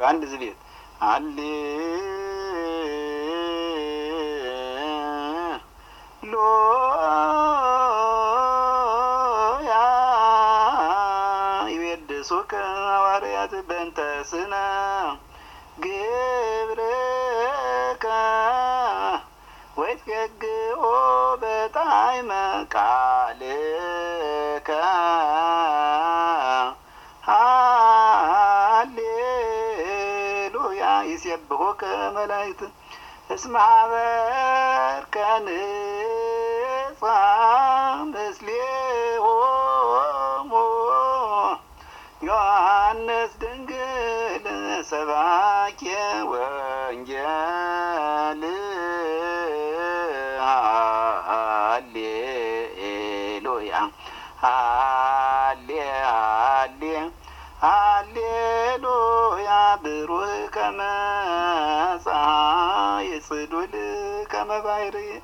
በአንድ ዝቤት አሌ ሎያ ይቤድሱከ ሐዋርያት በእንተ ስነ ግብርከ ወይትገግኦ በጣዕመ ቃልከ ሃሌሉያ ይሴብሑከ መላእክት እስመ ኀበርከ ንጹሐ ምስሌሆሙ ዮሐንስ ድንግል ሰባኬ ወንጌል ሃሌሉያ ሃሌሉያ ብሩህ ከመ ፀሐይ ጽዱል ከመ ባሕር